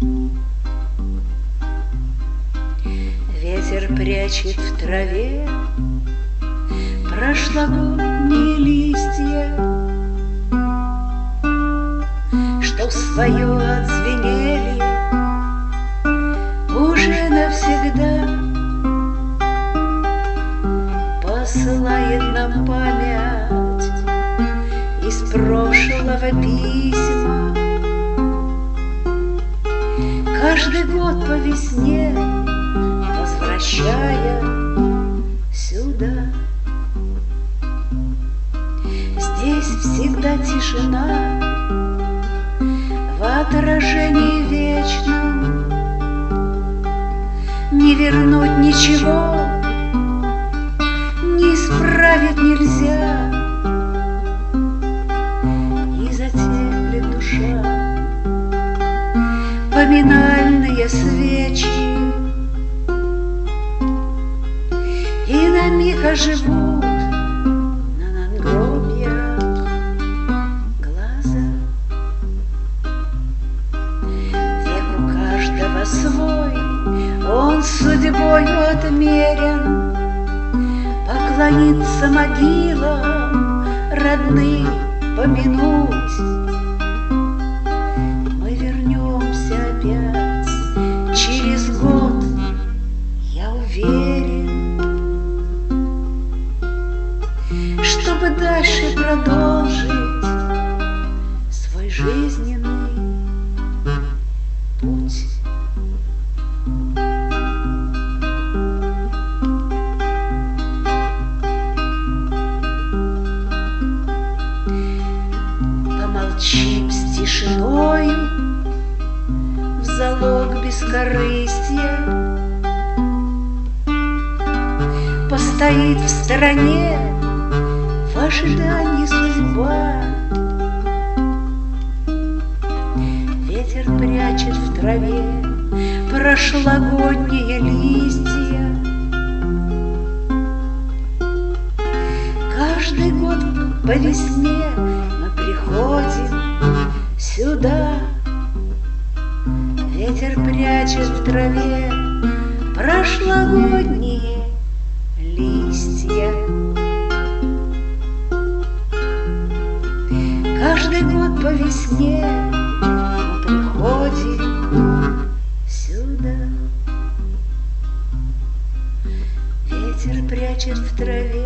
Ветер прячет в траве прошлогодние листья, что свое отзвенели уже навсегда. Посылает нам память из прошлого письма. Каждый год по весне возвращая сюда. Здесь всегда тишина в отражении вечном. Не вернуть ничего, не исправить нельзя. И затеплит душа поминальные свечи, и на миг оживут на надгробьях глаза. Век у каждого свой, он судьбою отмерен. Поклониться могилам родным, помянуть. Мы вернемся опять через год, я уверен, чтобы дальше продолжить свой жизненный путь. Помолчим с тишиною в залог бескорыстия. Постоит в стороне в ожидании судьба. Ветер прячет в траве прошлогодние листья. Каждый год по весне мы приходим сюда. Ветер прячет в траве прошлогодние листья. Каждый год по весне мы приходим сюда. Ветер прячет в траве